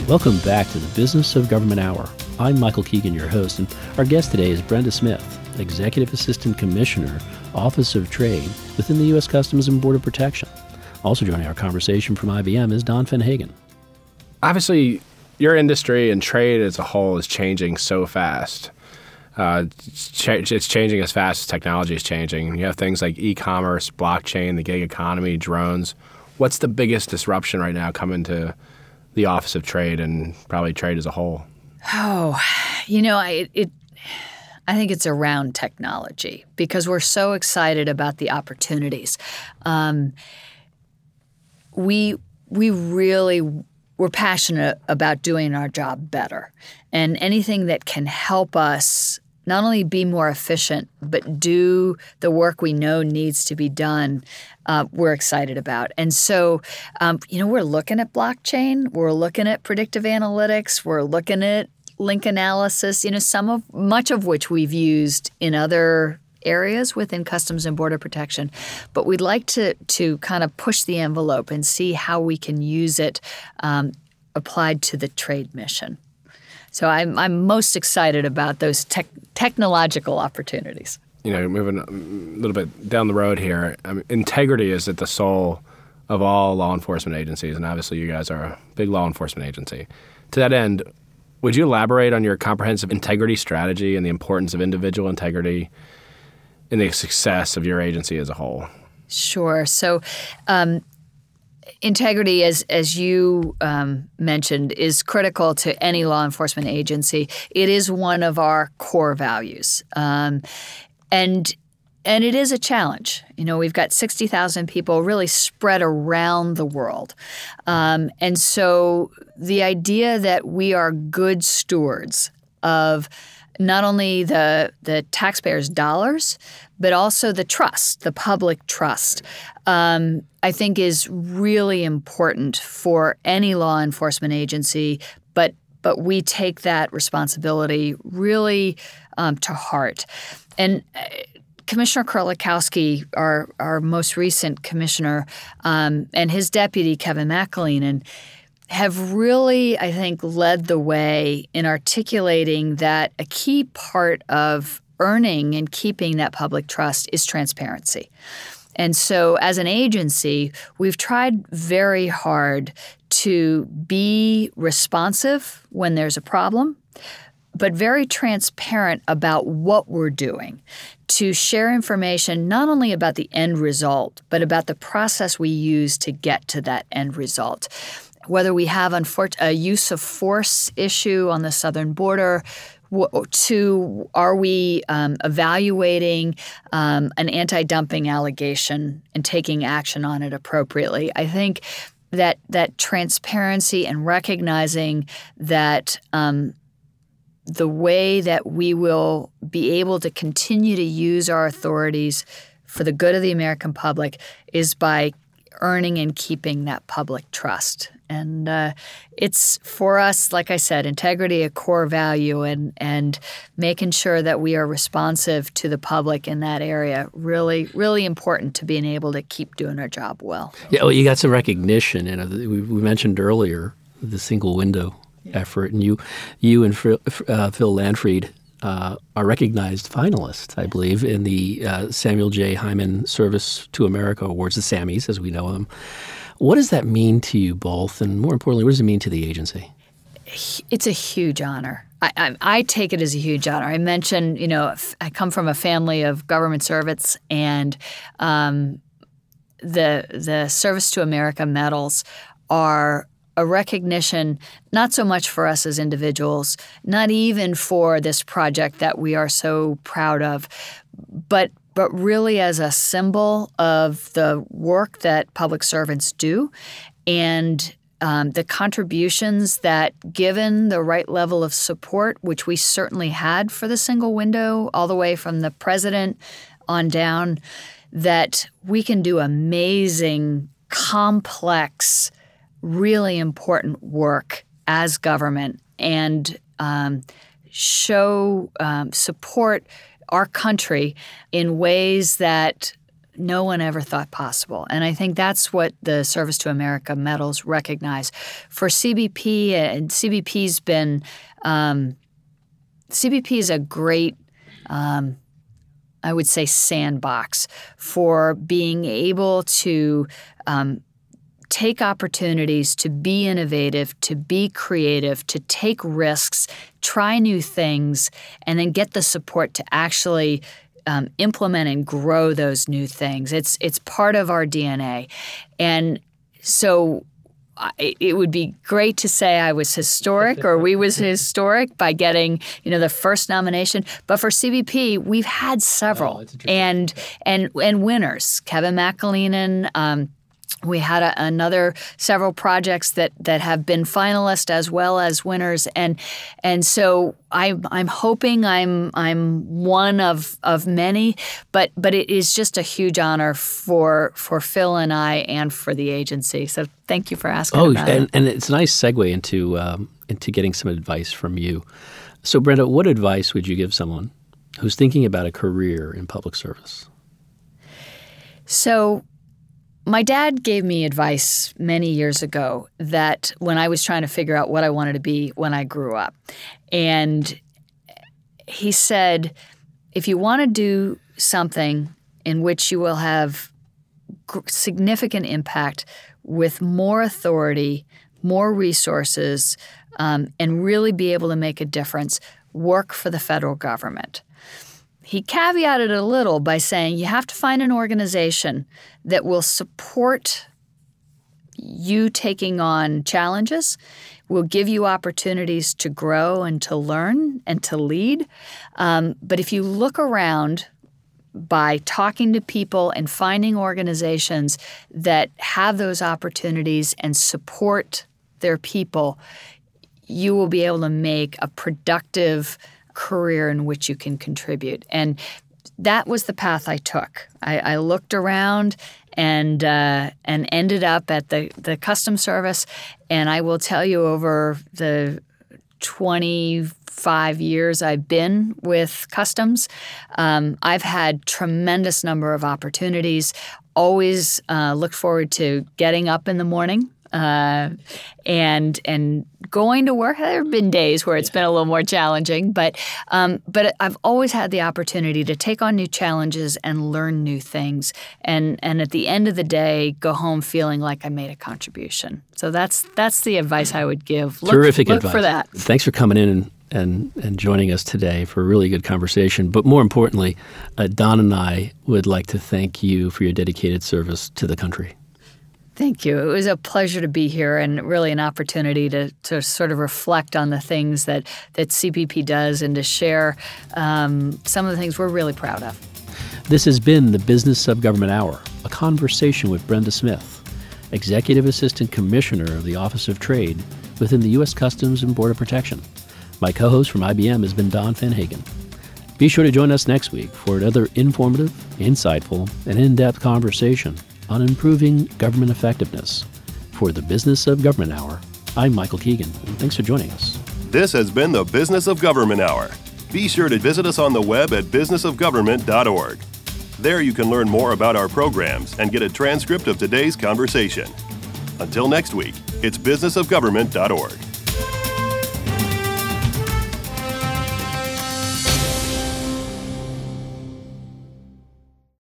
Welcome back to the Business of Government Hour. I'm Michael Keegan, your host, and our guest today is Brenda Smith, Executive Assistant Commissioner, Office of Trade within the U.S. Customs and Border Protection. Also joining our conversation from IBM is Don Finhagen. Obviously, your industry and trade as a whole is changing so fast. It's changing as fast as technology is changing. You have things like e-commerce, blockchain, the gig economy, drones. What's the biggest disruption right now coming to the Office of Trade and probably trade as a whole? Oh, I think it's around technology because we're so excited about the opportunities. We're passionate about doing our job better, and anything that can help us not only be more efficient, but do the work we know needs to be done, we're excited about. And so, we're looking at blockchain, we're looking at predictive analytics, we're looking at link analysis, much of which we've used in other areas within Customs and Border Protection. But we'd like to kind of push the envelope and see how we can use it applied to the trade mission. So I'm most excited about those technological opportunities. Moving a little bit down the road here, integrity is at the soul of all law enforcement agencies, and obviously you guys are a big law enforcement agency. To that end, would you elaborate on your comprehensive integrity strategy and the importance of individual integrity in the success of your agency as a whole? Sure. So integrity, as you mentioned, is critical to any law enforcement agency. It is one of our core values. And it is a challenge. We've got 60,000 people really spread around the world. And so the idea that we are good stewards of not only the taxpayers' dollars, but also the trust, the public trust, I think is really important for any law enforcement agency. But we take that responsibility really to heart. And Commissioner Kurlikowski, our most recent commissioner, and his deputy, Kevin McAleenan, have really, I think, led the way in articulating that a key part of earning and keeping that public trust is transparency. And so as an agency, we've tried very hard to be responsive when there's a problem, but very transparent about what we're doing, to share information not only about the end result, but about the process we use to get to that end result. Whether we have a use of force issue on the southern border, to are we evaluating an anti-dumping allegation and taking action on it appropriately. I think that transparency and recognizing that the way that we will be able to continue to use our authorities for the good of the American public is by earning and keeping that public trust. And it's, for us, like I said, integrity a core value, and making sure that we are responsive to the public in that area, really, really important to being able to keep doing our job well. Yeah, well, you got some recognition. We mentioned earlier the single window effort, and you and Phil Landfried are recognized finalists, I believe, in the Samuel J. Hyman Service to America Awards, the Sammys, as we know them. What does that mean to you both? And more importantly, what does it mean to the agency? It's a huge honor. I take it as a huge honor. I mentioned, I come from a family of government servants, and the Service to America medals are a recognition not so much for us as individuals, not even for this project that we are so proud of, but really as a symbol of the work that public servants do and the contributions that, given the right level of support, which we certainly had for the single window all the way from the president on down, that we can do amazing, complex, really important work as government and support our country in ways that no one ever thought possible. And I think that's what the Service to America medals recognize. For CBP, and CBP's been CBP is a great, I would say, sandbox for being able to take opportunities to be innovative, to be creative, to take risks, try new things, and then get the support to actually implement and grow those new things. It's part of our DNA. And so it would be great to say I was historic or we was historic by getting, the first nomination. But for CBP, we've had several and winners. Kevin McAleenan. We had several projects that have been finalists as well as winners, and so I'm hoping I'm one of many, but it is just a huge honor for Phil and I and for the agency. So thank you for asking. About it. And it's a nice segue into getting some advice from you. So Brenda, what advice would you give someone who's thinking about a career in public service? So. My dad gave me advice many years ago that when I was trying to figure out what I wanted to be when I grew up. And he said, if you want to do something in which you will have significant impact with more authority, more resources, and really be able to make a difference, work for the federal government. He caveated it a little by saying you have to find an organization that will support you taking on challenges, will give you opportunities to grow and to learn and to lead. But if you look around by talking to people and finding organizations that have those opportunities and support their people, you will be able to make a productive career in which you can contribute. And that was the path I took. I looked around and ended up at the Customs Service. And I will tell you, over the 25 years I've been with Customs, I've had tremendous number of opportunities. Always looked forward to getting up in the morning and going to work. There have been days where it's been a little more challenging, but I've always had the opportunity to take on new challenges and learn new things, and at the end of the day, go home feeling like I made a contribution. So that's the advice I would give. Terrific advice. Look for that. Thanks for coming in and joining us today for a really good conversation. But more importantly, Don and I would like to thank you for your dedicated service to the country. Thank you. It was a pleasure to be here and really an opportunity to sort of reflect on the things that CBP does and to share some of the things we're really proud of. This has been the Business of Government Hour, a conversation with Brenda Smith, Executive Assistant Commissioner of the Office of Trade within the U.S. Customs and Border Protection. My co-host from IBM has been Don Finhagen. Be sure to join us next week for another informative, insightful, and in-depth conversation on improving government effectiveness. For the Business of Government Hour, I'm Michael Keegan, and thanks for joining us. This has been the Business of Government Hour. Be sure to visit us on the web at businessofgovernment.org. There you can learn more about our programs and get a transcript of today's conversation. Until next week, it's businessofgovernment.org.